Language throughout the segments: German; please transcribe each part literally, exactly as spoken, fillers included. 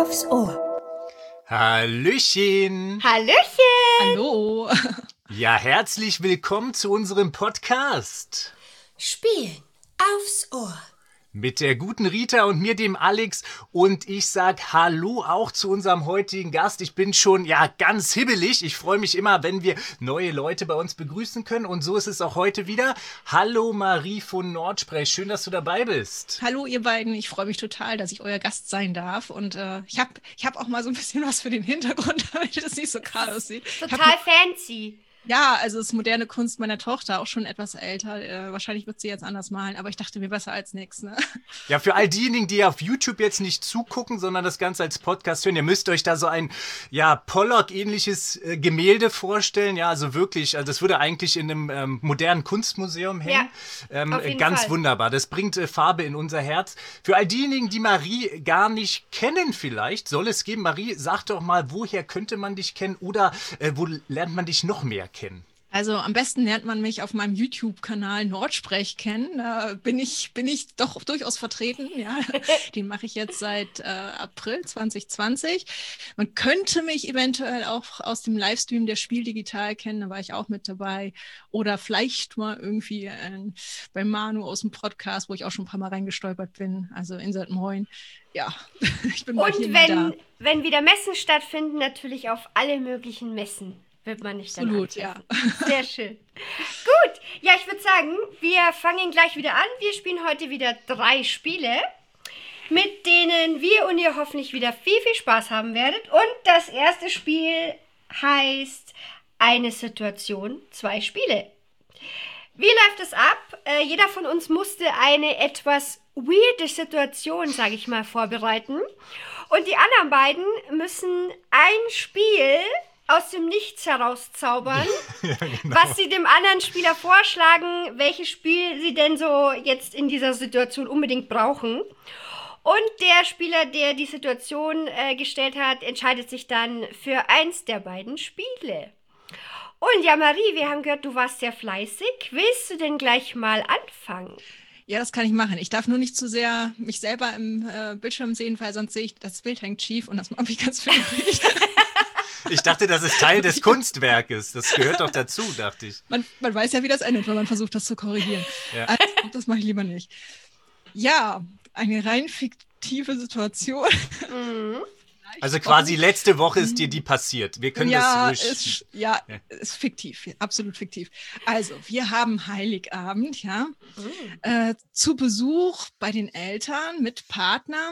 aufs Ohr. Hallöchen. Hallöchen. Hallo. Ja, herzlich willkommen zu unserem Podcast. Spielen aufs Ohr. Mit der guten Rita und mir, dem Alex. Und ich sag Hallo auch zu unserem heutigen Gast. Ich bin schon, ja, ganz hibbelig. Ich freue mich immer, wenn wir neue Leute bei uns begrüßen können. Und so ist es auch heute wieder. Hallo Marie von Nordsprech. Schön, dass du dabei bist. Hallo ihr beiden. Ich freue mich total, dass ich euer Gast sein darf. Und äh, ich habe ich hab auch mal so ein bisschen was für den Hintergrund, damit es nicht so kahl aussieht. Total fancy. Ja, also es ist moderne Kunst meiner Tochter, auch schon etwas älter. Äh, wahrscheinlich wird sie jetzt anders malen, aber ich dachte mir besser als nichts. Ne? Ja, für all diejenigen, die auf YouTube jetzt nicht zugucken, sondern das Ganze als Podcast hören, ihr müsst euch da so ein, ja, Pollock-ähnliches äh, Gemälde vorstellen. Ja, also wirklich, also das würde eigentlich in einem ähm, modernen Kunstmuseum hängen. Ja, ähm, auf jeden ganz Fall. wunderbar. Das bringt äh, Farbe in unser Herz. Für all diejenigen, die Marie gar nicht kennen vielleicht, soll es geben. Marie, sag doch mal, woher könnte man dich kennen oder äh, wo lernt man dich noch mehr kennen? Also am besten lernt man mich auf meinem YouTube-Kanal Nordsprech kennen. Da bin ich, bin ich doch durchaus vertreten. Ja, den mache ich jetzt seit äh, April zwanzig zwanzig. Man könnte mich eventuell auch aus dem Livestream der Spiel Digital kennen. Da war ich auch mit dabei. Oder vielleicht mal irgendwie äh, bei Manu aus dem Podcast, wo ich auch schon ein paar Mal reingestolpert bin. Also Insert Moin. Ja, ich bin mal Und hier mal da. wenn, wenn wieder Messen stattfinden, natürlich auf alle möglichen Messen. Wird man nicht dann Absolut, ja. antreffen. Sehr schön. Gut, ja, ich würde sagen, wir fangen gleich wieder an. Wir spielen heute wieder drei Spiele, mit denen wir und ihr hoffentlich wieder viel, viel Spaß haben werdet. Und das erste Spiel heißt Eine Situation, zwei Spiele. Wie läuft es ab? Äh, jeder von uns musste eine etwas weirde Situation, sage ich mal, vorbereiten. Und die anderen beiden müssen ein Spiel aus dem Nichts herauszaubern, Ja, genau. was sie dem anderen Spieler vorschlagen, welches Spiel sie denn so jetzt in dieser Situation unbedingt brauchen. Und der Spieler, der die Situation äh, gestellt hat, entscheidet sich dann für eins der beiden Spiele. Und ja, Marie, wir haben gehört, du warst sehr fleißig. Willst du denn gleich mal anfangen? Ja, das kann ich machen. Ich darf nur nicht zu sehr mich selber im äh, Bildschirm sehen, weil sonst sehe ich, das Bild hängt schief und das mache ich ganz fürchterlich. Ich dachte, das ist Teil des Kunstwerkes. Das gehört doch dazu, dachte ich. Man, man weiß ja, wie das endet, wenn man versucht, das zu korrigieren. Ja. Also, das mache ich lieber nicht. Ja, eine rein fiktive Situation. Mhm. Also quasi letzte Woche ist dir die passiert. Wir können ja, das ruhig... ist, ja, Ja. ist fiktiv, absolut fiktiv. Also, wir haben Heiligabend, ja, Mhm. äh, zu Besuch bei den Eltern mit Partner.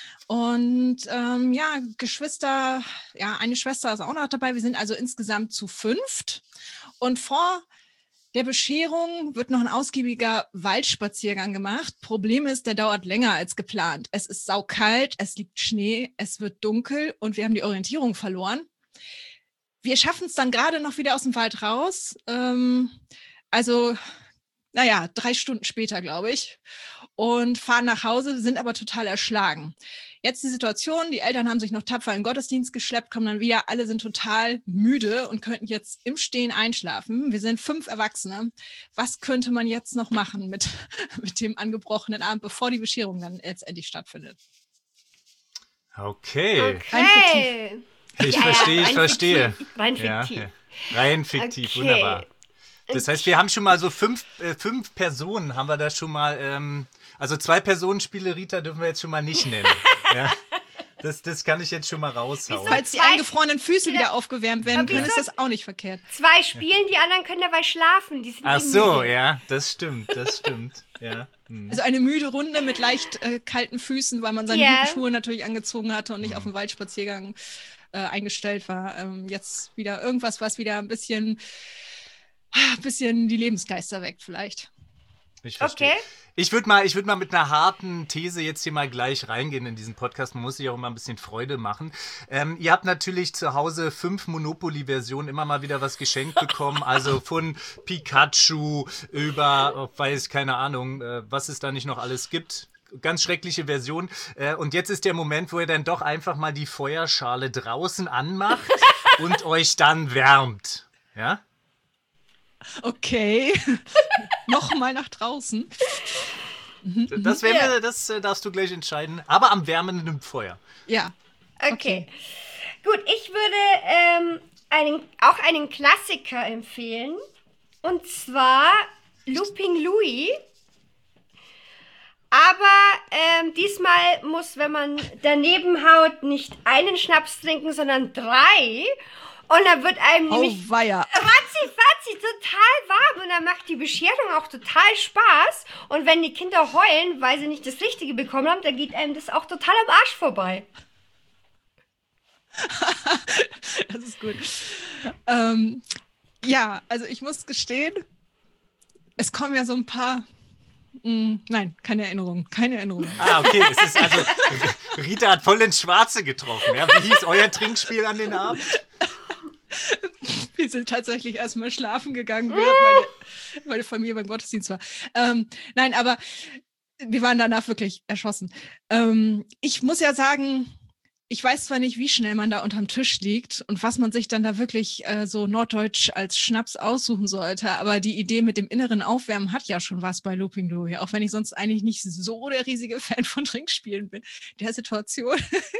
Und ähm, ja, Geschwister, ja, eine Schwester ist auch noch dabei. Wir sind also insgesamt zu fünft. Und vor der Bescherung wird noch ein ausgiebiger Waldspaziergang gemacht. Problem ist, der dauert länger als geplant. Es ist saukalt, es liegt Schnee, es wird dunkel und wir haben die Orientierung verloren. Wir schaffen es dann gerade noch wieder aus dem Wald raus. Ähm, also, naja, drei Stunden später, glaube ich. Und fahren nach Hause, sind aber total erschlagen. Jetzt die Situation, die Eltern haben sich noch tapfer in den Gottesdienst geschleppt, kommen dann wieder, alle sind total müde und könnten jetzt im Stehen einschlafen. Wir sind fünf Erwachsene. Was könnte man jetzt noch machen mit, mit dem angebrochenen Abend, bevor die Bescherung dann letztendlich stattfindet? Okay. Okay. Ich Ja, ja, verstehe, ich rein verstehe. fiktiv, rein Ja, fiktiv. ja. Rein fiktiv, Okay. wunderbar. Das heißt, wir haben schon mal so fünf, äh, fünf Personen, haben wir da schon mal, ähm, also zwei Personenspiele, Rita, dürfen wir jetzt schon mal nicht nennen. Ja. Das, das kann ich jetzt schon mal raushauen. Falls die Zwei- eingefrorenen Füße wieder aufgewärmt werden Aber können, ist wieso? das auch nicht verkehrt. Zwei spielen, die anderen können dabei schlafen. Die sind Ach eh so, müde. ja, das stimmt, das stimmt. Ja. Hm. Also eine müde Runde mit leicht äh, kalten Füßen, weil man seine Ja. guten Schuhe natürlich angezogen hatte und nicht auf den Waldspaziergang äh, eingestellt war. Ähm, jetzt wieder irgendwas, was wieder ein bisschen, ein bisschen die Lebensgeister weckt vielleicht. Ich verstehe. Okay. Ich würde mal, ich würd mal mit einer harten These jetzt hier mal gleich reingehen in diesen Podcast. Man muss sich auch immer ein bisschen Freude machen. Ähm, ihr habt natürlich zu Hause fünf Monopoly-Versionen immer mal wieder was geschenkt bekommen. Also von Pikachu über, oh, weiß keine Ahnung, äh, was es da nicht noch alles gibt. Ganz schreckliche Version. Äh, und jetzt ist der Moment, wo ihr dann doch einfach mal die Feuerschale draußen anmacht und euch dann wärmt. Ja? Okay. Nochmal nach draußen. Das, werden wir, das äh, darfst du gleich entscheiden. Aber am wärmenden Feuer. Ja. Okay. Okay. Gut, ich würde ähm, einen, auch einen Klassiker empfehlen. Und zwar Looping Louis. Aber ähm, diesmal muss, wenn man daneben haut, nicht einen Schnaps trinken, sondern drei. Und dann wird einem Oh, nämlich weia. ratzi, fatzi total warm. Und dann macht die Bescherung auch total Spaß. Und wenn die Kinder heulen, weil sie nicht das Richtige bekommen haben, dann geht einem das auch total am Arsch vorbei. Das ist gut. Ähm, ja, also ich muss gestehen, es kommen ja so ein paar... Mh, nein, keine Erinnerung, keine Erinnerung. Ah, okay, es ist also, Rita hat voll ins Schwarze getroffen. Ja? Wie hieß euer Trinkspiel an den Abend? Wir sind tatsächlich erstmal schlafen gegangen, während meine, meine Familie beim Gottesdienst war. Ähm, nein, aber wir waren danach wirklich erschossen. Ähm, ich muss ja sagen, ich weiß zwar nicht, wie schnell man da unterm Tisch liegt und was man sich dann da wirklich äh, so norddeutsch als Schnaps aussuchen sollte, aber die Idee mit dem inneren Aufwärmen hat ja schon was bei Looping Louis, auch wenn ich sonst eigentlich nicht so der riesige Fan von Trinkspielen bin. Der Situation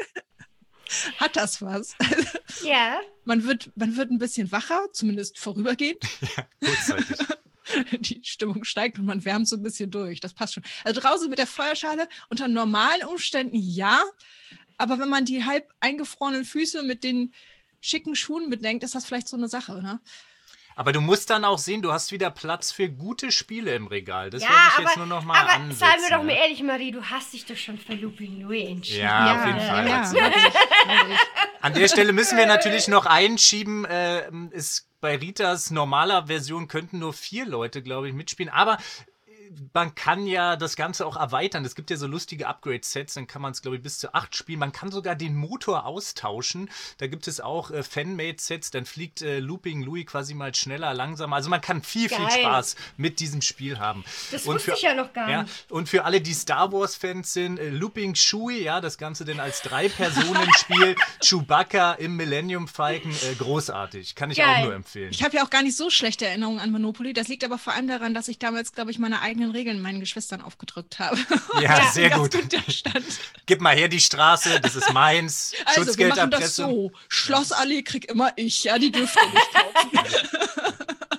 hat das was. Ja. Man wird, man wird ein bisschen wacher, zumindest vorübergehend. Ja, kurzzeitig. Die Stimmung steigt und man wärmt so ein bisschen durch. Das passt schon. Also draußen mit der Feuerschale unter normalen Umständen ja, aber wenn man die halb eingefrorenen Füße mit den schicken Schuhen bedenkt, ist das vielleicht so eine Sache, ne? Aber du musst dann auch sehen, du hast wieder Platz für gute Spiele im Regal. Das Ja, wollte ich aber, jetzt nur noch mal aber ansetzen. seien wir doch mal ja. ehrlich, Marie, du hast dich doch schon für Looping Louis entschieden. Ja, Ja, auf jeden Fall. ja, hat's- ja, wirklich, wirklich. An der Stelle müssen wir natürlich noch einschieben, äh, ist bei Ritas normaler Version könnten nur vier Leute, glaube ich, mitspielen. Aber äh, man kann ja das Ganze auch erweitern. Es gibt ja so lustige Upgrade-Sets, dann kann man es, glaube ich, bis zu acht spielen. Man kann sogar den Motor austauschen. Da gibt es auch äh, Fan-Made-Sets. Dann fliegt äh, Looping Louis quasi mal schneller, langsamer. Also man kann viel, viel Geil. Spaß mit diesem Spiel haben. Das Und wusste für- ich ja noch gar Ja, nicht. und für alle, die Star Wars-Fans sind, äh, Looping Chewie, ja, das Ganze denn als Drei-Personen-Spiel, Chewbacca im Millennium Falcon, äh, großartig. Kann ich Geil. auch nur empfehlen. Ich habe ja auch gar nicht so schlechte Erinnerungen an Monopoly. Das liegt aber vor allem daran, dass ich damals, glaube ich, meine eigenen Regeln meinen Geschwistern aufgedrückt habe. Ja, Ja, sehr Ganz gut. der Stand. Gib mal her die Straße, das ist meins. Also, wir machen das Schutzgelderpressung. so. Schlossallee krieg immer ich. Ja, die dürft ihr nicht kaufen.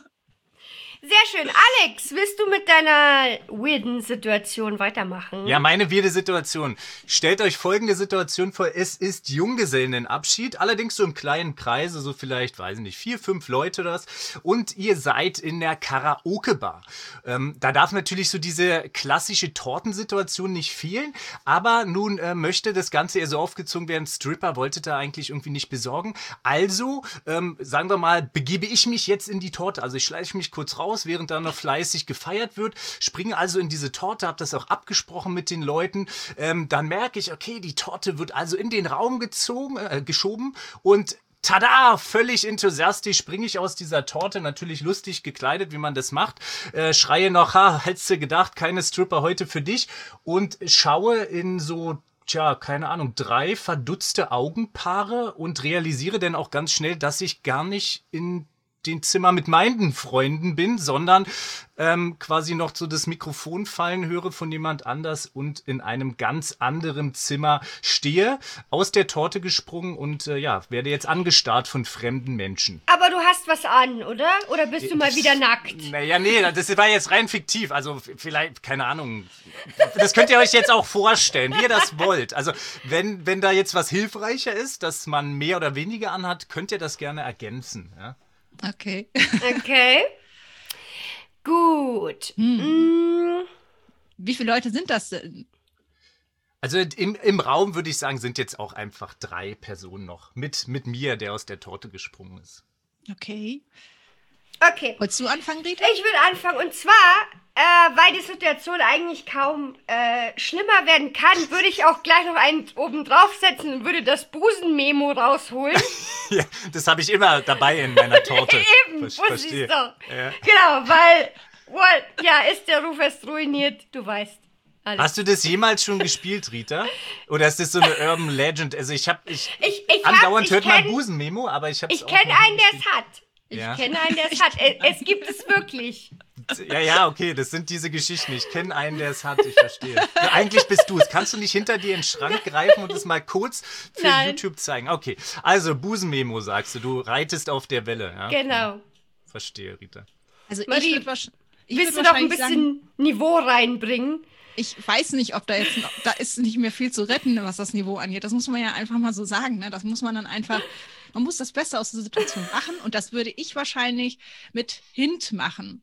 Sehr schön. Alex, willst du mit deiner weirden Situation weitermachen? Ja, meine weirde Situation. Stellt euch folgende Situation vor. Es ist Junggesellenabschied, allerdings so im kleinen Kreise, so vielleicht, weiß ich nicht, vier, fünf Leute oder was. Und ihr seid in der Karaoke-Bar. Ähm, da darf natürlich so diese klassische Tortensituation nicht fehlen. Aber nun äh, möchte das Ganze eher so aufgezogen werden. Stripper wolltet ihr eigentlich irgendwie nicht besorgen. Also, ähm, sagen wir mal, begebe ich mich jetzt in die Torte. Also ich schleiche mich kurz raus, während da noch fleißig gefeiert wird, springe also in diese Torte, habe das auch abgesprochen mit den Leuten. Ähm, dann merke ich, okay, die Torte wird also in den Raum gezogen, äh, geschoben und tada, völlig enthusiastisch springe ich aus dieser Torte, natürlich lustig gekleidet, wie man das macht, äh, schreie noch, ha, hättest du gedacht, keine Stripper heute für dich und schaue in so tja, keine Ahnung, drei verdutzte Augenpaare und realisiere dann auch ganz schnell, dass ich gar nicht in den Zimmer mit meinen Freunden bin, sondern ähm, quasi noch so das Mikrofon fallen höre von jemand anders und in einem ganz anderen Zimmer stehe, aus der Torte gesprungen und äh, ja, werde jetzt angestarrt von fremden Menschen. Aber du hast was an, oder? Oder bist du mal wieder nackt? Naja, nee, das war jetzt rein fiktiv. Also vielleicht, keine Ahnung. Das könnt ihr euch jetzt auch vorstellen, wie ihr das wollt. Also wenn, wenn da jetzt was hilfreicher ist, dass man mehr oder weniger anhat, könnt ihr das gerne ergänzen. Ja? Okay. Okay. Gut. Mm, Wie viele Leute sind das denn? Also im, im Raum würde ich sagen, sind jetzt auch einfach drei Personen noch. Mit, mit mir, der aus der Torte gesprungen ist. Okay. Okay. Wolltest du anfangen, Rita? Ich würde anfangen. Und zwar, äh, weil die Situation eigentlich kaum äh, schlimmer werden kann, würde ich auch gleich noch einen oben draufsetzen und würde das Busenmemo rausholen. Ja, das habe ich immer dabei in meiner Torte. Eben, Ver- wusste ich doch. Ja. Genau, weil, well, ja, ist der Ruf erst ruiniert, du weißt. Alles. Hast du das jemals schon gespielt, Rita? Oder ist das so eine Urban Legend? Also ich habe, ich, Ich, ich andauernd hab, ich hört man kenn- Busenmemo, aber ich habe Ich kenne einen, der es hat. Ich Ja. kenne einen, der es hat. Es, es gibt es wirklich. Ja, ja, okay, das sind diese Geschichten. Ich kenne einen, der es hat, ich verstehe. Ja, eigentlich bist du es. Kannst du nicht hinter dir in den Schrank greifen und es mal kurz für Nein. YouTube zeigen? Okay, also Busenmemo sagst du, du reitest auf der Welle. Ja? Genau. Verstehe, Rita. Also ich Marie, würde wahrscheinlich. Ich Willst du würd noch ein wahrscheinlich bisschen sagen, Niveau reinbringen? ich weiß nicht, ob da jetzt noch, da ist nicht mehr viel zu retten, was das Niveau angeht. Das muss man ja einfach mal so sagen. Ne? Das muss man dann einfach, man muss das Beste aus der Situation machen und das würde ich wahrscheinlich mit Hint machen.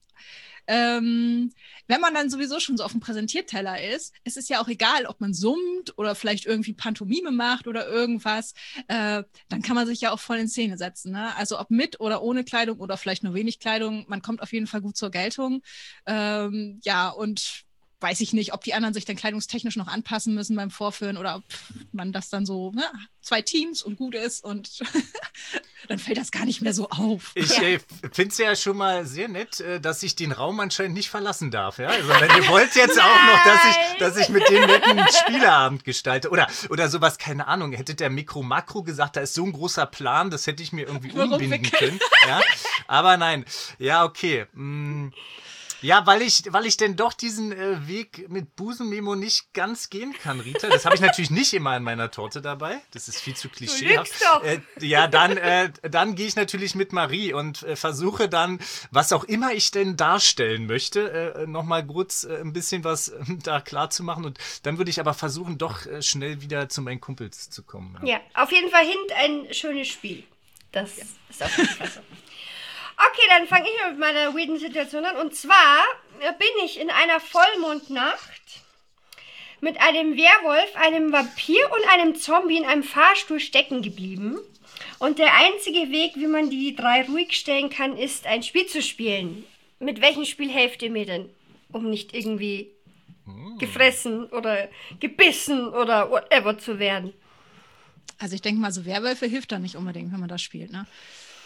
Ähm, wenn man dann sowieso schon so auf dem Präsentierteller ist, es ist ja auch egal, ob man summt oder vielleicht irgendwie Pantomime macht oder irgendwas, äh, dann kann man sich ja auch voll in Szene setzen. Ne? Also ob mit oder ohne Kleidung oder vielleicht nur wenig Kleidung, man kommt auf jeden Fall gut zur Geltung. Ähm, ja, und weiß ich nicht, ob die anderen sich dann kleidungstechnisch noch anpassen müssen beim Vorführen oder ob man das dann so, ne, zwei Teams und gut ist und dann fällt das gar nicht mehr so auf. Ich ja. äh, finde es ja schon mal sehr nett, äh, dass ich den Raum anscheinend nicht verlassen darf. Ja? Also wenn ihr wollt jetzt auch noch, dass ich, dass ich mit dem netten Spieleabend gestalte oder, oder sowas, keine Ahnung, hätte der Mikro-Makro gesagt, da ist so ein großer Plan, das hätte ich mir irgendwie Warum umbinden können. Ja? Aber nein, ja, okay. Hm. Ja, weil ich, weil ich denn doch diesen äh, Weg mit Busenmemo nicht ganz gehen kann, Rita. Das habe ich natürlich nicht immer in meiner Torte dabei. Das ist viel zu klischeehaft. Du lügst doch. Äh, ja, dann, äh, dann gehe ich natürlich mit Marie und äh, versuche dann, was auch immer ich denn darstellen möchte, äh, nochmal kurz äh, ein bisschen was äh, da klar zu machen. Und dann würde ich aber versuchen, doch äh, schnell wieder zu meinen Kumpels zu kommen. Ja, auf jeden Fall Hint ein schönes Spiel. Das ja. ist auf jeden Fall so. Okay, dann fange ich mal mit meiner weirden Situation an. Und zwar bin ich in einer Vollmondnacht mit einem Werwolf, einem Vampir und einem Zombie in einem Fahrstuhl stecken geblieben. Und der einzige Weg, wie man die drei ruhig stellen kann, ist, ein Spiel zu spielen. Mit welchem Spiel helft ihr mir denn? Um nicht irgendwie hm. gefressen oder gebissen oder whatever zu werden. Also ich denke mal, so Werwölfe hilft da nicht unbedingt, wenn man das spielt, ne?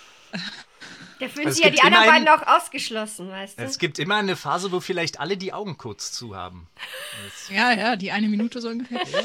Da fühlen also sich ja die anderen beiden auch ausgeschlossen, weißt du? Es gibt immer eine Phase, wo vielleicht alle die Augen kurz zu haben. Ja, ja, die eine Minute so ungefähr. Ja.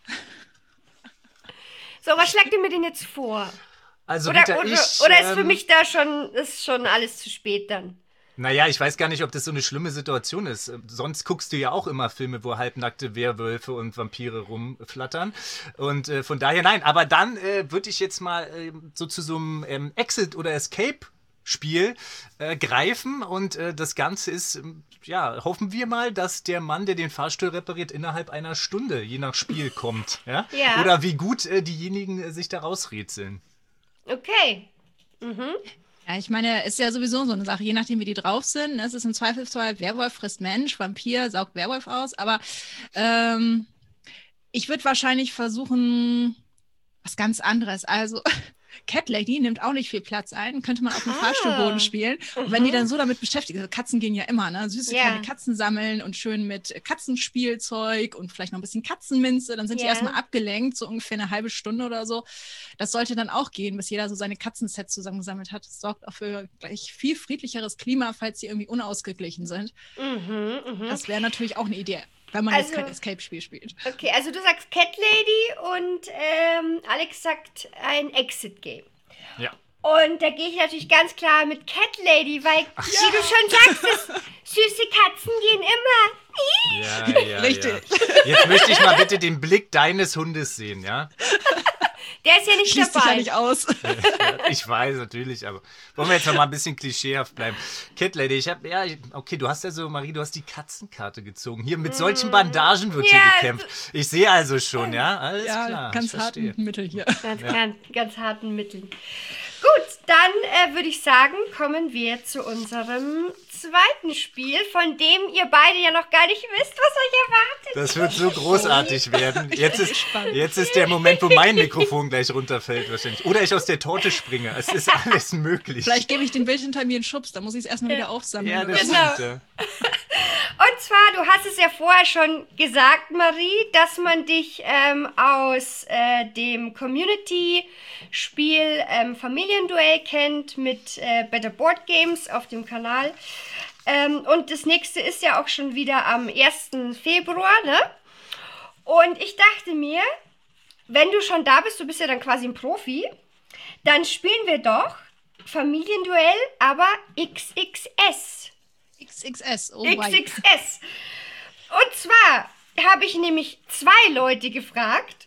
So, was schlägt ihr mir denn jetzt vor? Also oder, Rita, oder, ich, oder ist für ähm, mich da schon, ist schon alles zu spät dann? Naja, ich weiß gar nicht, ob das so eine schlimme Situation ist. Sonst guckst du ja auch immer Filme, wo halbnackte Werwölfe und Vampire rumflattern. Und äh, von daher, nein, aber dann äh, würde ich jetzt mal äh, so zu so einem ähm, Exit- oder Escape-Spiel äh, greifen. Und äh, das Ganze ist, äh, ja, hoffen wir mal, dass der Mann, der den Fahrstuhl repariert, innerhalb einer Stunde, je nach Spiel, kommt. Ja? Ja. Oder wie gut äh, diejenigen äh, sich da rausrätseln. Okay. Mhm. Ja, ich meine, ist ja sowieso so eine Sache, je nachdem, wie die drauf sind. Es ist im Zweifelsfall, Werwolf frisst Mensch, Vampir saugt Werwolf aus. Aber ähm, ich würde wahrscheinlich versuchen, was ganz anderes. Also Cat Lady nimmt auch nicht viel Platz ein, könnte man auf dem ah. Fahrstuhlboden spielen. Und mhm. wenn die dann so damit beschäftigt, also Katzen gehen ja immer, ne? Süße yeah. kleine Katzen sammeln und schön mit Katzenspielzeug und vielleicht noch ein bisschen Katzenminze, dann sind yeah. die erstmal abgelenkt, so ungefähr eine halbe Stunde oder so. Das sollte dann auch gehen, bis jeder so seine Katzensets zusammengesammelt hat. Das sorgt auch für gleich viel friedlicheres Klima, falls die irgendwie unausgeglichen sind. Mhm, mh. Das wäre natürlich auch eine Idee, wenn man also, jetzt kein Escape-Spiel spielt. Okay, also du sagst Cat Lady und ähm, Alex sagt ein Exit-Game. Ja. Und da gehe ich natürlich ganz klar mit Cat Lady, weil, Ach, wie ja. du schon sagst, das, süße Katzen gehen immer. Ja, ja, Richtig. Ja. Jetzt möchte ich mal bitte den Blick deines Hundes sehen, ja? Der ist ja nicht Schließt dabei. Sich ja nicht aus. Ich weiß, natürlich, aber wollen wir jetzt noch mal ein bisschen klischeehaft bleiben. Cat Lady, ich habe, ja, okay, du hast ja so, Marie, du hast die Katzenkarte gezogen. Hier, mit solchen Bandagen wird ja, hier gekämpft. Ich sehe also schon, ja, alles ja, klar. ganz harten Mittel hier. Ganz, ja. ganz, ganz harten Mitteln. Gut, dann äh, würde ich sagen, kommen wir zu unserem zweiten Spiel, von dem ihr beide ja noch gar nicht wisst, was euch erwartet. Das wird so großartig werden. Jetzt ist, jetzt ist der Moment, wo mein Mikrofon gleich runterfällt wahrscheinlich. Oder ich aus der Torte springe. Es ist alles möglich. Vielleicht gebe ich dem Bild hinter mir einen Schubs, dann muss ich es erstmal wieder aufsammeln. Ja, das genau. stimmt. Und zwar, du hast es ja vorher schon gesagt, Marie, dass man dich ähm, aus äh, dem Community-Spiel ähm, Familienduell kennt mit äh, Better Board Games auf dem Kanal. Ähm, und das nächste ist ja auch schon wieder am ersten Februar, ne? Und ich dachte mir, wenn du schon da bist, du bist ja dann quasi ein Profi, dann spielen wir doch Familienduell, aber X X S. X X S, oh X X S. Und zwar habe ich nämlich zwei Leute gefragt.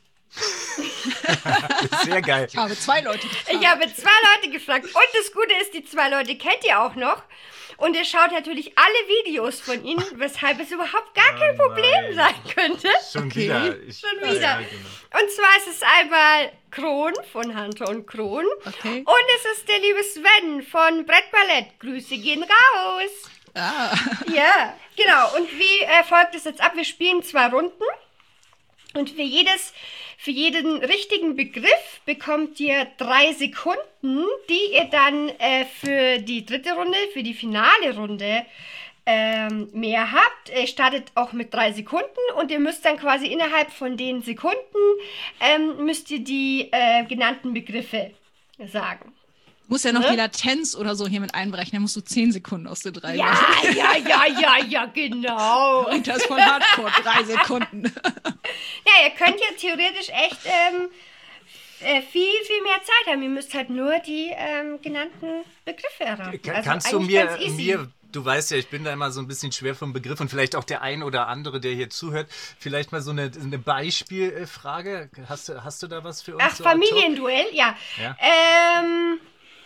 Sehr geil. Ich habe zwei Leute gefragt. Ich habe zwei Leute gefragt. Und das Gute ist, die zwei Leute kennt ihr auch noch. Und ihr schaut natürlich alle Videos von ihnen, weshalb es überhaupt gar kein Oh Problem nein. sein könnte. Schon Okay. wieder. Ich, Schon wieder. Ja, genau. Und zwar ist es einmal Kron von Hunter und Kron. Okay. Und es ist der liebe Sven von Brettballett. Grüße gehen raus. Ah. Ja, genau. Und wie äh, folgt es jetzt ab? Wir spielen zwei Runden. Und für jedes, für jeden richtigen Begriff bekommt ihr drei Sekunden, die ihr dann äh, für die dritte Runde, für die finale Runde ähm, mehr habt. Ihr startet auch mit drei Sekunden und ihr müsst dann quasi innerhalb von den Sekunden ähm, müsst ihr die äh, genannten Begriffe sagen. Muss ja noch Ne? die Latenz oder so hier mit einberechnen. Musst du zehn Sekunden aus den drei Ja, machen. ja, ja, ja, ja, genau. Und das von Hardcore, drei Sekunden. Ja, ihr könnt ja theoretisch echt ähm, äh, viel, viel mehr Zeit haben. Ihr müsst halt nur die ähm, genannten Begriffe erraten. Kann, Also kannst du eigentlich mir, ganz easy. mir, du weißt ja, ich bin da immer so ein bisschen schwer vom Begriff und vielleicht auch der ein oder andere, der hier zuhört, vielleicht mal so eine, eine Beispielfrage. Hast du, hast du da was für uns? Ach, so ad hoc? Familienduell, ja. Ja. Ähm,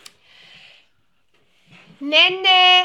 nenne,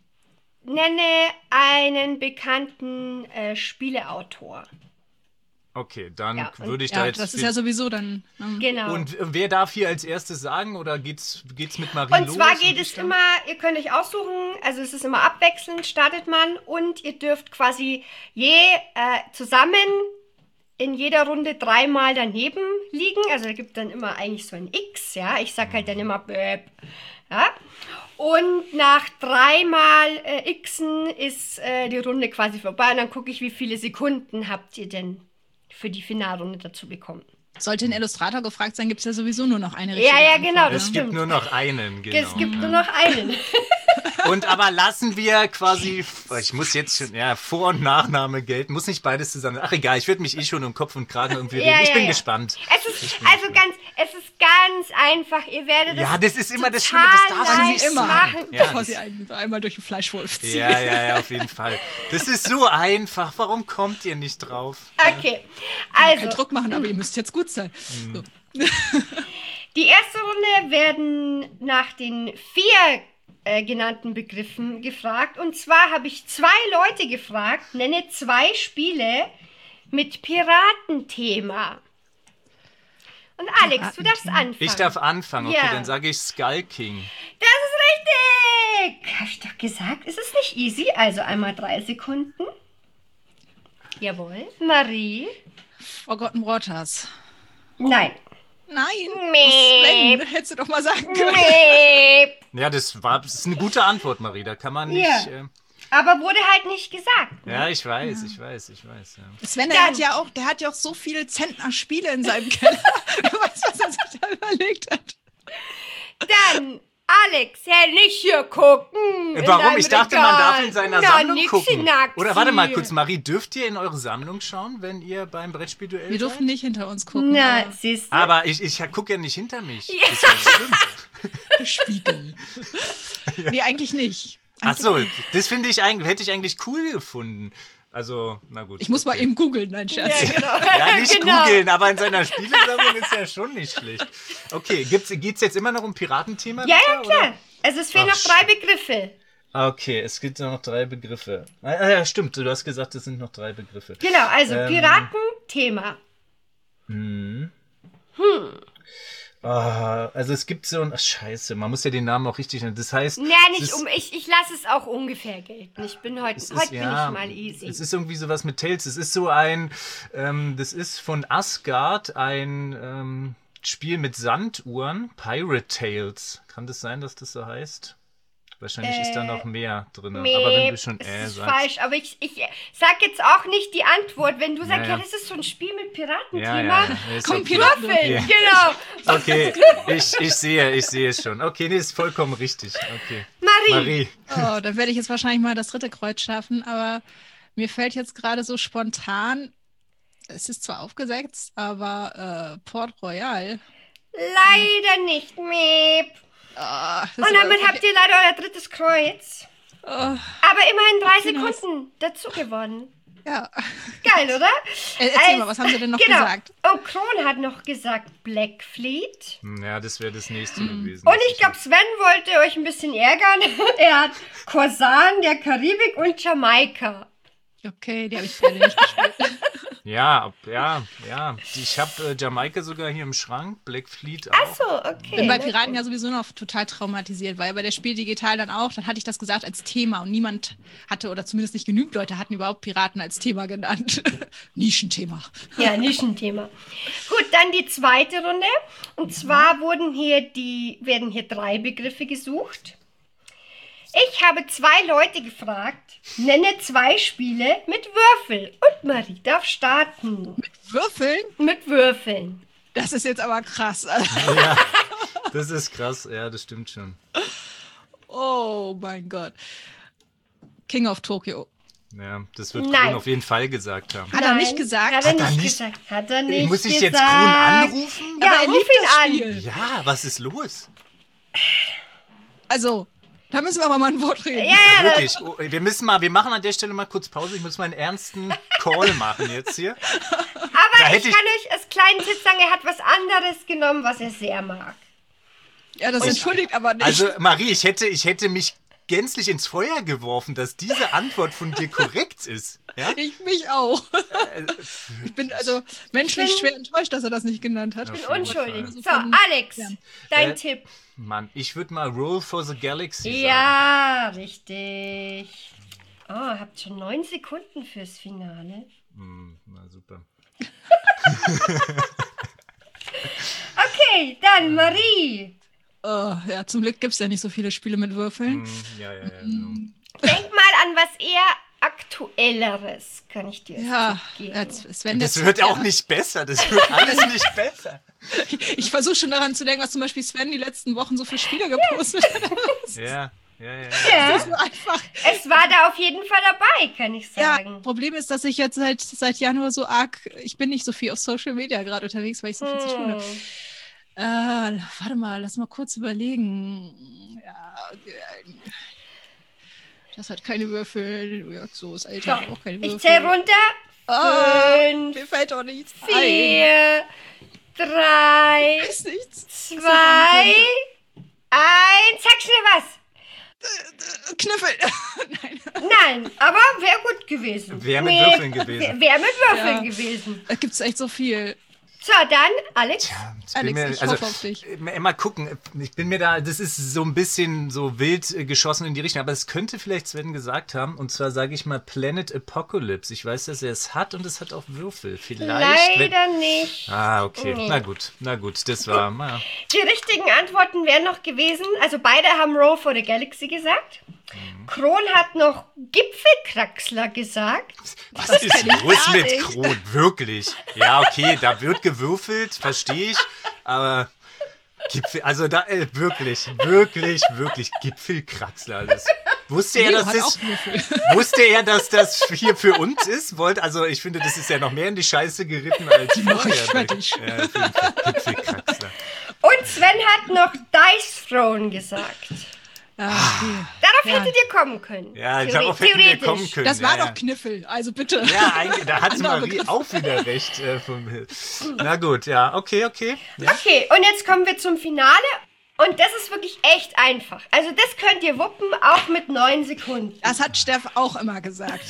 nenne einen bekannten äh, Spieleautor. Okay, dann Ja, und- würde ich da Ja, jetzt... das ist viel- ja sowieso dann. ähm, Genau. Und wer darf hier als erstes sagen oder geht's, geht's mit Marie Und los? zwar geht ich es dann? immer, ihr könnt euch aussuchen, also es ist immer abwechselnd, startet man und ihr dürft quasi je äh, zusammen in jeder Runde dreimal daneben liegen. Also da gibt dann immer eigentlich so ein X, ja. Ich sag halt dann immer Böp, ja. Und nach dreimal äh, Xen ist äh, die Runde quasi vorbei und dann gucke ich, wie viele Sekunden habt ihr denn für die Finalrunde dazu bekommen. Sollte ein Illustrator gefragt sein, gibt es ja sowieso nur noch eine richtige Ja, ja, Antwort, genau, ne? das Es stimmt. gibt nur noch einen, genau. Es gibt nur noch einen. Und aber lassen wir quasi, ich muss jetzt schon, ja, Vor- und Nachname gelten, muss nicht beides zusammen. Ach egal, ich würde mich eh schon um Kopf und Kragen irgendwie reden. Ja, Ich ja, bin ja. gespannt. Es ist also ganz, es ist ganz einfach. Ihr werdet es Ja, das ist immer das total Schlimme, das darf sie leicht nicht immer. machen. Ja, Bevor das- sie ein, einmal durch den Fleischwolf ziehen. Ja, ja, ja, auf jeden Fall. Das ist so einfach. Warum kommt ihr nicht drauf? Okay, Kein also Druck machen, aber ihr müsst jetzt gut sein. Mhm. So. die erste Runde werden nach den vier äh, genannten Begriffen gefragt. Und zwar habe ich zwei Leute gefragt, nenne zwei Spiele mit Piratenthema. Und Alex, du darfst anfangen. Ich darf anfangen, okay, Ja. dann sage ich Skull King. Das ist richtig! Habe ich doch gesagt, ist es nicht easy? Also einmal drei Sekunden. Jawohl. Marie? Forgotten Waters. Nein. Nein, Meep. Sven, hättest du doch mal sagen können. Meep. Ja, das war das ist eine gute Antwort, Marie. Da kann man nicht. Ja. Äh, Aber wurde halt nicht gesagt. Ne? ja, ich weiß, ich weiß, ich weiß. Ja. Sven, der Dann- hat ja auch, der hat ja auch so viele Zentner Spiele in seinem Keller. Du weißt, was er sich da überlegt hat. Dann, Alex, ja nicht hier gucken. in Warum? deinem Ich dachte, man darf Regal. in seiner Na, Sammlung nix gucken. Naxi. Oder warte mal kurz, Marie, dürft ihr in eure Sammlung schauen, wenn ihr beim Brettspielduell Wir seid? durften nicht hinter uns gucken. Na, aber siehst du? Aber ich, ich gucke ja nicht hinter mich. Das ist ja schlimm. Spiegel. Nee, eigentlich nicht. Ach so, das finde ich eigentlich, hätte ich eigentlich cool gefunden. Also, na gut. Ich muss mal okay. eben googeln, nein, Scherz. Ja, genau. Ja, nicht Genau. googeln, aber in seiner Spielesammlung ist ja schon nicht schlecht. Okay, geht es jetzt immer noch um Piratenthema? Ja, ja, bitte, klar. oder? Also es fehlen Ach, noch drei Begriffe. Okay, es gibt noch drei Begriffe. Ah, ja, stimmt, du hast gesagt, es sind noch drei Begriffe. Genau, also Ähm. Piratenthema. Ah, also es gibt so ein... Ach, scheiße, man muss ja den Namen auch richtig nennen. Das heißt... Ja, es nicht ist, um. Ich, ich lasse es auch ungefähr gelten. Ich bin heute. es ist, Heute bin ja, ich mal easy. Es ist irgendwie sowas mit Tales. Es ist so ein... Ähm, das ist von Asgard ein ähm, Spiel mit Sanduhren. Pirate Tales. Kann das sein, dass das so heißt? Wahrscheinlich ist da noch mehr drin. Nee, Aber wenn du schon es äh ist sagst... falsch, aber ich, ich sag jetzt auch nicht die Antwort. Wenn du sagst, ja. ja, das ist so ein Spiel mit Piratenthema, Ja, ja, ja. Ist Komm, okay. Piraten. Würfeln, Ja. genau. Okay, ich, ich sehe, ich sehe es schon. Okay, nee, ist vollkommen richtig. Okay. Marie. Marie. Oh, dann werde ich jetzt wahrscheinlich mal das dritte Kreuz schaffen, aber mir fällt jetzt gerade so spontan, es ist zwar aufgesetzt, aber äh, Port Royal. Leider nicht, Meep. Ah, das Und ist damit irgendwie- habt ihr leider euer drittes Kreuz. Oh, Aber immerhin drei Genau. Sekunden dazu gewonnen. ja. Geil, oder? Äh, Erzähl mal, was haben sie denn noch genau. gesagt? Und Kron hat noch gesagt Blackfleet. Hm, Ja, das wäre das nächste gewesen. Und ich glaube, Sven wollte euch ein bisschen ärgern. Er hat Korsan, der Karibik und Jamaika. Okay, die habe ich beide nicht gespielt. Ja, ob- ja, ja. Ich habe äh, Jamaika sogar hier im Schrank, Blackfleet auch. Ach so, okay. Bin bei na Piraten gut. ja sowieso noch total traumatisiert, weil bei der Spiel digital dann auch, dann hatte ich das gesagt als Thema und niemand hatte, oder zumindest nicht genügend Leute hatten überhaupt Piraten als Thema genannt. Nischenthema. Ja, Nischenthema. Gut, dann die zweite Runde. Und zwar wurden hier die, werden hier drei Begriffe gesucht. Ich habe zwei Leute gefragt, nenne zwei Spiele mit Würfel. Und Marie darf starten. Würfeln? Mit Würfeln. Das ist jetzt aber krass. Ja, das ist krass. Ja, das stimmt schon. Oh mein Gott. King of Tokyo. Ja, das wird Nein. Kron auf jeden Fall gesagt haben. Hat er Nein, nicht gesagt? Hat er Hat er nicht nicht- gesagt. Hat er nicht Muss ich gesagt. jetzt Kron anrufen? Ja, Aber er ruf liebt ihn das an. Spiel. Ja, was ist los? Also, da müssen wir aber mal ein Wort reden. Ja, ja, das- Wirklich. Oh, wir müssen mal, wir machen an der Stelle mal kurz Pause. Ich muss mal einen ernsten Call machen jetzt hier. aber Da ich hätte ich- kann euch als kleinen Tipp sagen, er hat was anderes genommen, was er sehr mag. Ja, das entschuldigt aber nicht. Also, Marie, ich hätte, ich hätte mich gänzlich ins Feuer geworfen, dass diese Antwort von dir korrekt ist. Ja? ich mich auch. Äh, Ich bin also menschlich Ich bin- schwer enttäuscht, dass er das nicht genannt hat. Ja. Bin Auf jeden unschuldig. Fall. So, von- Alex, Ja. dein Äh, Tipp. Mann, ich würde mal Roll for the Galaxy sagen. Ja, richtig. Oh, habt schon neun Sekunden fürs Finale. Hm, na super. Okay, dann Marie. Oh, ja, zum Glück gibt es ja nicht so viele Spiele mit Würfeln. Hm, ja, ja, ja. Genau. Denk mal an was eher Aktuelleres, kann ich dir als Ja, Tipp geben. als Sven Das jetzt- wird ja. auch nicht besser. Das wird alles nicht besser. Ich versuche schon daran zu denken, was zum Beispiel Sven die letzten Wochen so für Spiele gepostet hat. Ja, ja, ja. ja. Ja, Das ist so einfach. es war da auf jeden Fall dabei, kann ich Ja, sagen. Problem ist, dass ich jetzt seit, seit Januar so arg, ich bin nicht so viel auf Social Media gerade unterwegs, weil ich so viel zu tun habe. Hm. Äh, warte mal, lass mal kurz überlegen. Ja, äh, das hat keine Würfel. Ja, so ist älter, So, auch keine Würfel. Ich zähle runter. Ah, Fünf, mir fällt auch nichts ein. vier, drei, Ist nichts. zwei, eins. Sag schnell was. Kniffel. Nein. Nein, aber wäre gut gewesen. Wär mit Würfeln gewesen. Wäre wär mit Würfeln Ja. gewesen. Da gibt es echt so viel. So, dann, Alex. Ich Alex, bin mir, ich also, hoffe auf dich. äh, mal gucken. Ich bin mir da, das ist so ein bisschen so wild äh, geschossen in die Richtung, aber es könnte vielleicht Sven gesagt haben. Und zwar sage ich mal Planet Apocalypse. Ich weiß, dass er es hat und es hat auch Würfel. Vielleicht. wenn- Leider nicht. Ah, okay. Nee. Na gut, na gut, das war. Na, Die richtigen Antworten wären noch gewesen, also beide haben Roll for the Galaxy gesagt. Mhm. Kron hat noch Gipfelkraxler gesagt. was Das ist kenn ich los gar mit nicht. Kron? Wirklich? Ja, okay, da wird gewürfelt, verstehe ich. Aber Gipfel, also da, äh, wirklich, wirklich, wirklich Gipfelkraxler. Das, wusste er, Leo dass hat das, auch Würfel. wusste er, dass das hier für uns ist? Wollt, also ich finde, das ist ja noch mehr in die Scheiße geritten als mach ich vorher. fertig. Ja, auf jeden Fall. Gipfelkraxler. Und Sven hat noch Dice Throne gesagt. Ah, okay. Darauf Ja. hättet ihr kommen können. Ja, Theore- darauf hätten wir theoretisch. kommen können. Das war ja, doch Kniffel, also bitte. Ja, eigentlich, da hat Anderer Marie Begriff. auch wieder recht. Äh, vom, na gut, ja, okay, okay. Ja. Okay, und jetzt kommen wir zum Finale. Und das ist wirklich echt einfach. Also das könnt ihr wuppen, auch mit neun Sekunden. Das hat Steff auch immer gesagt.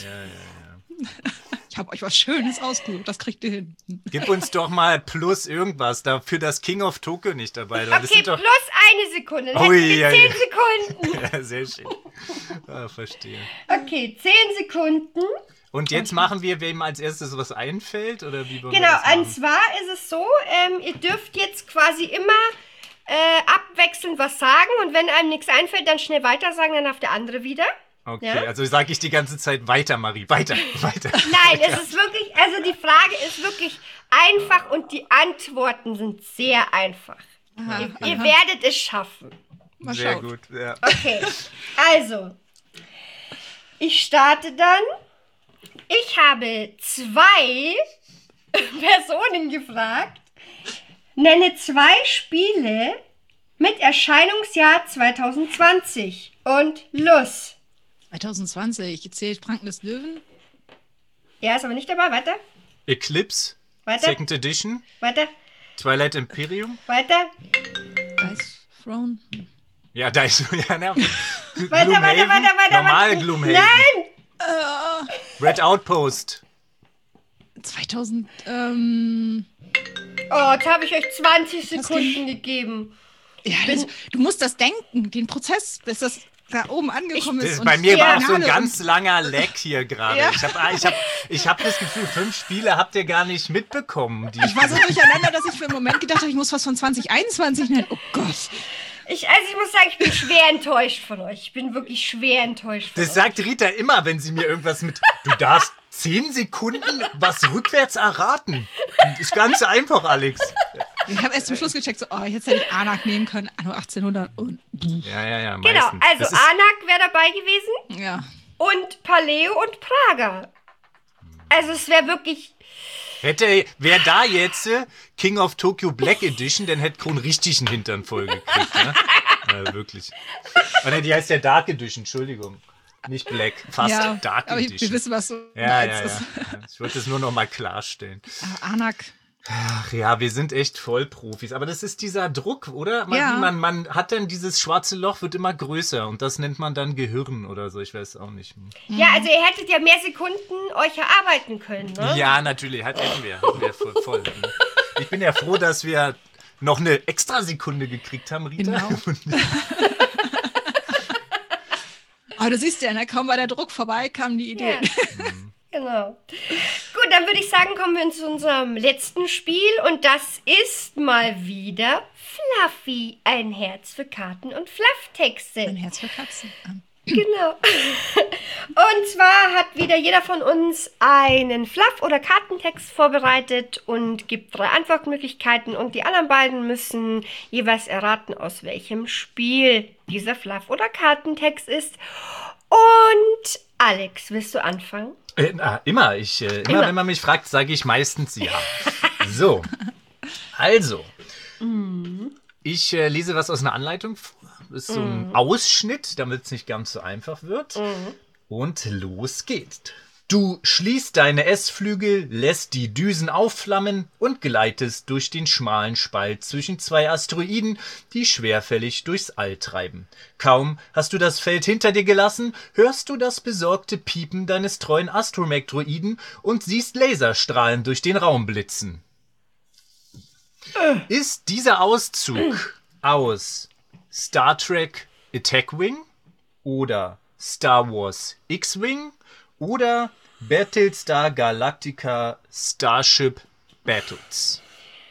Ich habe euch was Schönes ausgesucht, das kriegt ihr hin. Gib uns doch mal plus irgendwas, dafür das King of Tokyo nicht dabei. Das Okay, sind doch, plus eine Sekunde. Dann Ui, hätten wir ja, zehn ja. Sekunden. ja, sehr schön. Ah, verstehe. Okay, zehn Sekunden. Und jetzt machen wir, wem als erstes was einfällt? Oder wie wollen wir Genau, das machen? und zwar ist es so, ähm, ihr dürft jetzt quasi immer äh, abwechselnd was sagen. Und wenn einem nichts einfällt, dann schnell weiter sagen, dann darf der andere wieder. Okay, Ja? also sage ich die ganze Zeit weiter, Marie. Weiter, weiter. Nein, es ist wirklich, also die Frage ist wirklich einfach und die Antworten sind sehr einfach. Aha, Ihr, ihr werdet es schaffen. Mal Sehr schauen. gut, ja. Okay, also, ich starte dann. Ich habe zwei Personen gefragt. Nenne zwei Spiele mit Erscheinungsjahr zwanzig zwanzig und los. zwanzig zwanzig, zählt Pranken des Löwen? Ja, ist aber nicht dabei. Weiter. Eclipse, Weiter. Second Edition, Weiter. Twilight Imperium. Weiter. Dice Throne? Ja, da ist ja, ne? Weiter, weiter, weiter, weiter. Normal weiter. Gloomhaven. Nein! Äh, Red Outpost. zweitausend, ähm... Oh, jetzt habe ich euch zwanzig Was Sekunden gegeben. Ja, das, du musst das denken, den Prozess, bis das da oben angekommen Das ist. ist bei mir ja, war auch so ein Finale ganz langer Lag hier gerade. Ja. Ich habe ich hab, ich hab das Gefühl, fünf Spiele habt ihr gar nicht mitbekommen. Die Ich war so durcheinander, dass ich für einen Moment gedacht habe, ich muss was von zwanzig einundzwanzig nennen. Oh Gott. Ich, also ich muss sagen, ich bin schwer enttäuscht von euch. Ich bin wirklich schwer enttäuscht von Das euch. sagt Rita immer, wenn sie mir irgendwas mit... Du darfst zehn Sekunden was rückwärts erraten. Ist ganz einfach, Alex. Ich habe erst zum Schluss gecheckt, so, oh, jetzt hätte ich Anak nehmen können, Anno achtzehnhundert und... Ja, ja, ja, Genau, meistens. also Das ist- Anak wäre dabei gewesen Ja. und Paleo und Praga. Also es wäre wirklich... Hätte, wäre da jetzt äh, King of Tokyo Black Edition, dann hätte Kron richtig einen Hintern voll gekriegt, ne? Ja, wirklich. Oh, ne, die heißt ja Dark Edition, Entschuldigung. Nicht Black, fast ja, Dark aber ich, Edition. wir wissen, was du ja, ja, meinst. ja, Das- ja. Ich wollte es nur noch mal klarstellen. Ah, Anak. Ach ja, wir sind echt Vollprofis. Aber das ist dieser Druck, oder? Man, Ja. man, man hat dann dieses schwarze Loch, wird immer größer. Und das nennt man dann Gehirn oder so. Ich weiß auch nicht. Ja, also ihr hättet ja mehr Sekunden euch erarbeiten können, ne? Ja, natürlich. Hat, hätten wir. Hätten wir voll, voll. Ich bin ja froh, dass wir noch eine Extrasekunde gekriegt haben, Rita. Genau. Aber du siehst ja, ne, kaum war der Druck vorbei, kam die Idee. Ja. Genau. Gut, dann würde ich sagen, kommen wir zu unserem letzten Spiel und das ist mal wieder Fluffy, ein Herz für Karten und Flufftexte. Ein Herz für Katzen. Ah. Genau. Und zwar hat wieder jeder von uns einen Fluff- oder Kartentext vorbereitet und gibt drei Antwortmöglichkeiten und die anderen beiden müssen jeweils erraten, aus welchem Spiel dieser Fluff- oder Kartentext ist. Und Alex, willst du anfangen? Äh, na, immer. Ich, äh, immer, Immer. wenn man mich fragt, sage ich meistens ja. So. Also. Ich äh, lese was aus einer Anleitung vor. Das ist so ein Ausschnitt, damit es nicht ganz so einfach wird. Und los geht's. Du schließt deine S-Flügel, lässt die Düsen aufflammen und gleitest durch den schmalen Spalt zwischen zwei Asteroiden, die schwerfällig durchs All treiben. Kaum hast du das Feld hinter dir gelassen, hörst du das besorgte Piepen deines treuen Astromech-Droiden und siehst Laserstrahlen durch den Raum blitzen. Ist dieser Auszug aus Star Trek Attack Wing oder Star Wars X-Wing oder Battlestar Galactica Starship Battles?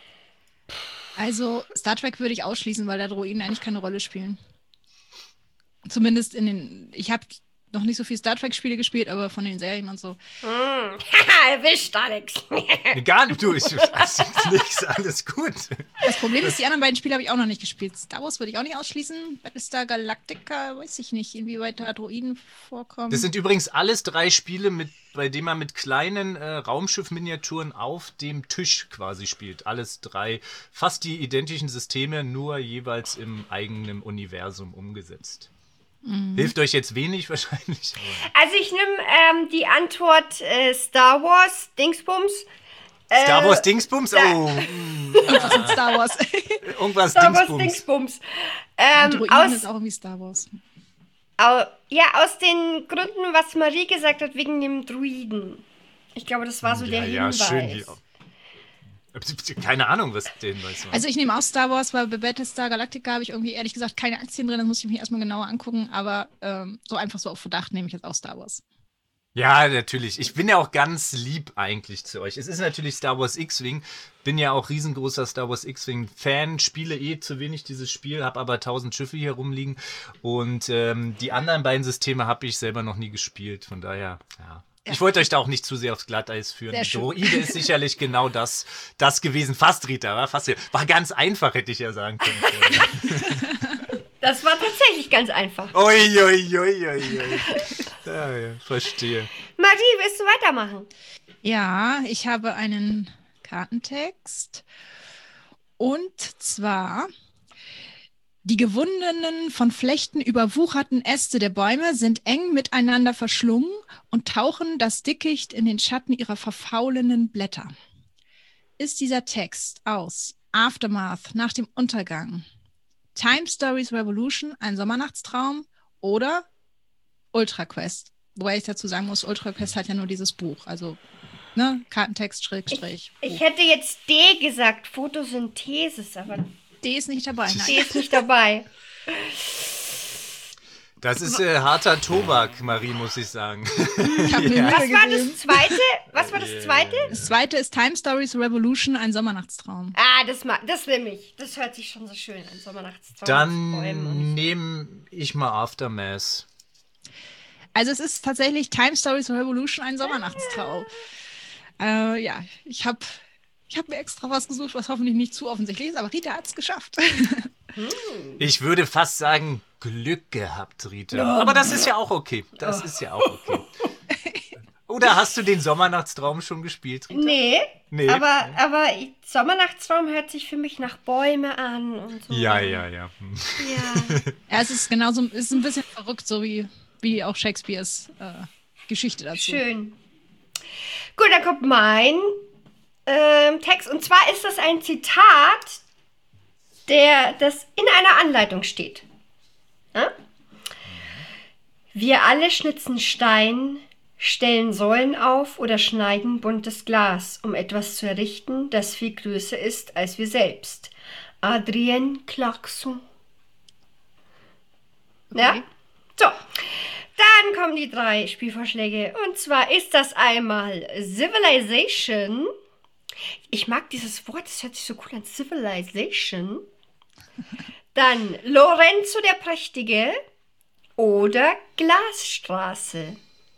Also Star Trek würde ich ausschließen, weil da Droiden eigentlich keine Rolle spielen. Zumindest in den... Ich habe noch nicht so viel Star Trek-Spiele gespielt, aber von den Serien und so. Haha, erwischt, Alex. Gar nicht, du, ich, also nichts, alles gut. Das Problem ist, die anderen beiden Spiele habe ich auch noch nicht gespielt. Star Wars würde ich auch nicht ausschließen. Battlestar Galactica, weiß ich nicht, inwieweit da Droiden vorkommen. Das sind übrigens alles drei Spiele, mit, bei denen man mit kleinen äh, Raumschiff-Miniaturen auf dem Tisch quasi spielt. Alles drei, fast die identischen Systeme, nur jeweils im eigenen Universum umgesetzt. Hilft euch jetzt wenig wahrscheinlich. Aber Also ich nehme ähm, die Antwort äh, Star Wars Dingsbums. Star Äh, Wars Dingsbums? da- Oh, Irgendwas mit Star Wars. irgendwas Star Wars Dingsbums. Dingsbums. Ähm, Droiden aus, ist auch irgendwie Star Wars. au, ja, aus den Gründen, was Marie gesagt hat, wegen dem Druiden. Ich glaube, das war so Ja, der ja, Hinweis. schön. Hier. Keine Ahnung, was der Hinweis war. Also ich nehme auch Star Wars, weil bei Battlestar Galactica habe ich irgendwie ehrlich gesagt keine Aktien drin, das muss ich mir erstmal genauer angucken, aber ähm, so einfach so auf Verdacht nehme ich jetzt auch Star Wars. Ja, natürlich. Ich bin ja auch ganz lieb eigentlich zu euch. Es ist natürlich Star Wars X-Wing. Bin ja auch riesengroßer Star Wars X-Wing-Fan. Spiele eh zu wenig dieses Spiel, habe aber tausend Schiffe hier rumliegen. Und ähm, die anderen beiden Systeme habe ich selber noch nie gespielt. Von daher, ja. Ich wollte euch da auch nicht zu sehr aufs Glatteis führen. Sehr schön. Droide ist sicherlich genau das, das gewesen. Fast, Rita, war fast. War ganz einfach, hätte ich ja sagen können. Das war tatsächlich ganz einfach. Ui, ui, ui, ui, ui. Ja, ja, verstehe. Marie, willst du weitermachen? Ja, ich habe einen Kartentext und zwar Die gewundenen, von Flechten überwucherten Äste der Bäume sind eng miteinander verschlungen und tauchen das Dickicht in den Schatten ihrer verfaulenden Blätter. Ist dieser Text aus Aftermath, nach dem Untergang, Time Stories Revolution, ein Sommernachtstraum oder Ultra Quest? Wobei ich dazu sagen muss, Ultra Quest hat ja nur dieses Buch, also ne, Kartentext, Schrägstrich. Ich, ich hätte jetzt D gesagt, Photosynthesis, aber D ist nicht dabei. Nein. D ist nicht dabei. Das ist äh, harter Tobak, Marie, muss ich sagen. Ich hab mir Ja. Mühe Was war gegeben. das zweite? Was war das zweite? Das zweite ist Time Stories Revolution, ein Sommernachtstraum. Ah, das, ma- das nehme ich. Das hört sich schon so schön an. Sommernachtstraum. Bäumen Dann und nehme ich mal Aftermath. Also es ist tatsächlich Time Stories Revolution, ein Sommernachtstraum. Äh, ja, ich habe ich hab mir extra was gesucht, was hoffentlich nicht zu offensichtlich ist, aber Rita hat es geschafft. Ich würde fast sagen, Glück gehabt, Rita. Aber das ist ja auch okay. Das ist ja auch okay. Oder hast du den Sommernachtstraum schon gespielt, Rita? Nee, Nee. aber, aber ich- Sommernachtstraum hört sich für mich nach Bäume an und so. Ja, ja, ja. Hm. Ja. Ja, es ist genauso, es ist ein bisschen verrückt, so wie, wie auch Shakespeares äh, Geschichte dazu. Schön. Gut, dann kommt mein ähm, Text. Und zwar ist das ein Zitat, der, das in einer Anleitung steht. Ja? Wir alle schnitzen Stein, stellen Säulen auf oder schneiden buntes Glas, um etwas zu errichten, das viel größer ist als wir selbst. Adrien Clarkson. Ja? So. Dann kommen die drei Spielvorschläge. Und zwar ist das einmal Civilization. Ich mag dieses Wort, das hört sich so cool an. Civilization. Dann Lorenzo der Prächtige oder Glasstraße.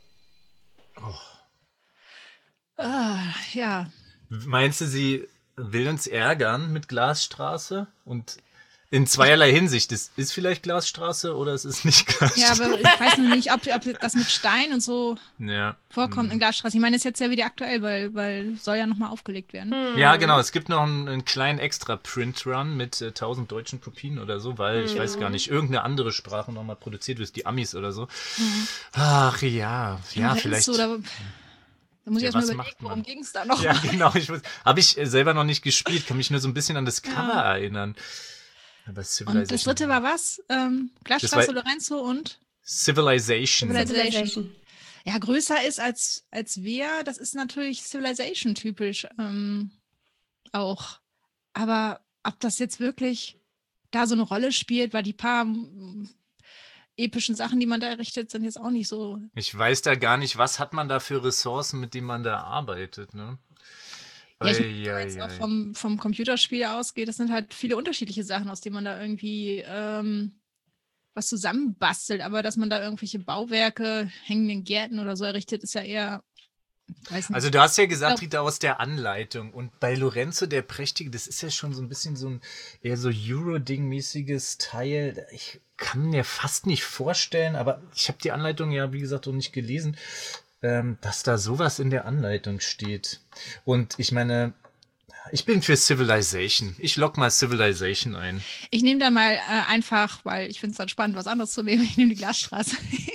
Ah, ja. Meinst du, sie will uns ärgern mit Glasstraße? Und in zweierlei Hinsicht. Es ist vielleicht Glasstraße oder es ist nicht Glasstraße. Ja, aber ich weiß noch nicht, ob, ob das mit Stein und so Ja. vorkommt in Glasstraße. Ich meine, das ist jetzt ja wieder aktuell, weil, weil soll ja nochmal aufgelegt werden. Ja, genau. Es gibt noch einen, einen kleinen extra Print-Run mit äh, tausend deutschen Kopien oder so, weil ich weiß gar nicht, irgendeine andere Sprache nochmal produziert wird, die Amis oder so. Ach ja, ja, Lorenzo, vielleicht. Da, da muss ich Ja, erstmal was überlegen, macht man? worum ging es da noch? Ja, genau. Ich habe ich äh, selber noch nicht gespielt, kann mich nur so ein bisschen an das Cover erinnern. Aber Und das dritte war was? Ähm, Glasstraße, war- Lorenzo und? Civilization. Civilization. Ja, größer ist als, als wir, das ist natürlich Civilization-typisch ähm, auch. Aber ob das jetzt wirklich da so eine Rolle spielt, weil die paar mm, epischen Sachen, die man da errichtet, sind jetzt auch nicht so. Ich weiß da gar nicht, was hat man da für Ressourcen, mit denen man da arbeitet, ne? Ja, ich Ei, meine, wenn man ei, jetzt auch ei. vom, vom Computerspiel ausgeht, das sind halt viele unterschiedliche Sachen, aus denen man da irgendwie ähm, was zusammenbastelt. Aber dass man da irgendwelche Bauwerke, hängenden Gärten oder so errichtet, ist ja eher, weiß nicht. Also du hast ja gesagt, Ja. Rita, aus der Anleitung. Und bei Lorenzo der Prächtige, das ist ja schon so ein bisschen so ein eher so Euro-Ding-mäßiges Teil. Ich kann mir fast nicht vorstellen, aber ich habe die Anleitung ja, wie gesagt, noch nicht gelesen, ähm, dass da sowas in der Anleitung steht. Und ich meine, ich bin für Civilization. Ich lock mal Civilization ein. Ich nehme da mal äh, einfach, weil ich finde es dann spannend, was anderes zu nehmen. Ich nehme die Glasstraße.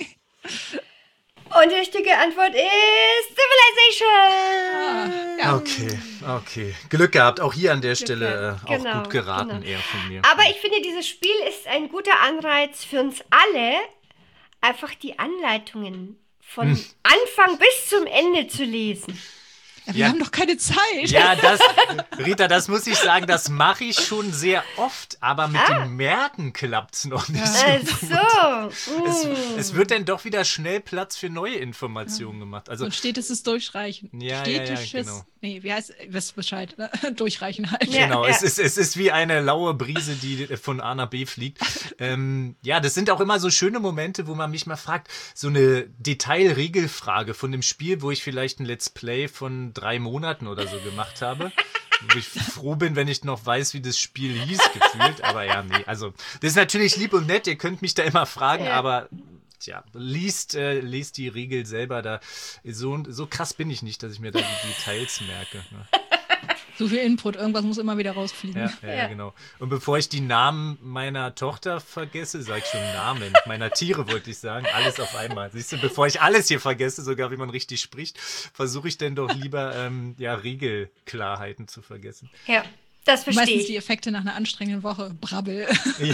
Und die richtige Antwort ist Civilization. Ja. Okay, okay. Glück gehabt. Auch hier an der Glück Stelle gehabt. äh, auch Genau, gut geraten genau. eher von mir. Aber ich finde, dieses Spiel ist ein guter Anreiz für uns alle, einfach die Anleitungen von Hm. Anfang bis zum Ende zu lesen. Ja, wir Ja. haben doch keine Zeit. Ja, das, Rita, das muss ich sagen, das mache ich schon sehr oft, aber mit Ah. dem Merken klappt's noch nicht so. Ach so. Es, Mm. es wird dann doch wieder schnell Platz für neue Informationen gemacht. Also, Und stetisches Durchreichen. Ja, ja, ja, Stetisches, genau. nee, wie heißt, ihr wisst Bescheid, ne? Durchreichen halt. Ja. genau, es, ist, es ist wie eine laue Brise, die von A nach B fliegt. ähm, ja, das sind auch immer so schöne Momente, wo man mich mal fragt, so eine Detailregelfrage von dem Spiel, wo ich vielleicht ein Let's Play von drei Monaten oder so gemacht habe. Wo ich froh bin, wenn ich noch weiß, wie das Spiel hieß, gefühlt. Aber ja, nee, also das ist natürlich lieb und nett, ihr könnt mich da immer fragen, Ja. aber tja, liest, äh, liest die Regel selber da. So, so krass bin ich nicht, dass ich mir da die Details merke. Ne? So viel Input, irgendwas muss immer wieder rausfliegen. Ja, ja, Ja. ja, genau. Und bevor ich die Namen meiner Tochter vergesse, sage ich schon Namen. Meiner Tiere wollte ich sagen. Alles auf einmal. Siehst du, bevor ich alles hier vergesse, sogar wie man richtig spricht, versuche ich denn doch lieber ähm, ja, Regelklarheiten zu vergessen. Ja, das verstehe Meistens die ich. Effekte nach einer anstrengenden Woche. Brabbel.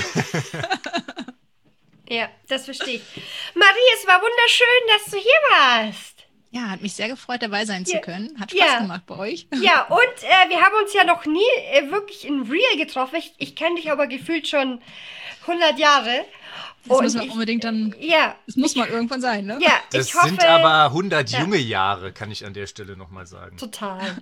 Ja, das verstehe ich. Marie, es war wunderschön, dass du hier warst. Ja, hat mich sehr gefreut, dabei sein Ja. zu können. Hat Spaß Ja. gemacht bei euch. Ja, und äh, wir haben uns ja noch nie äh, wirklich in Real getroffen. Ich, ich kenne dich aber gefühlt schon hundert Jahre. Das und müssen wir ich, unbedingt dann, Ja, das muss mal irgendwann sein, ne? ja, Das ich hoffe... sind aber hundert Ja. junge Jahre, kann ich an der Stelle nochmal sagen. Total.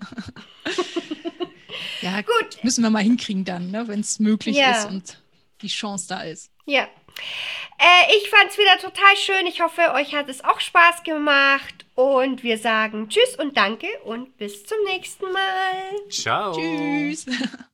Ja, Gut. müssen wir mal hinkriegen dann, ne, wenn es möglich Ja. ist und die Chance da ist. Ja. Äh, ich fand es wieder total schön. Ich hoffe, euch hat es auch Spaß gemacht. Und wir sagen Tschüss und Danke und bis zum nächsten Mal. Ciao. Tschüss.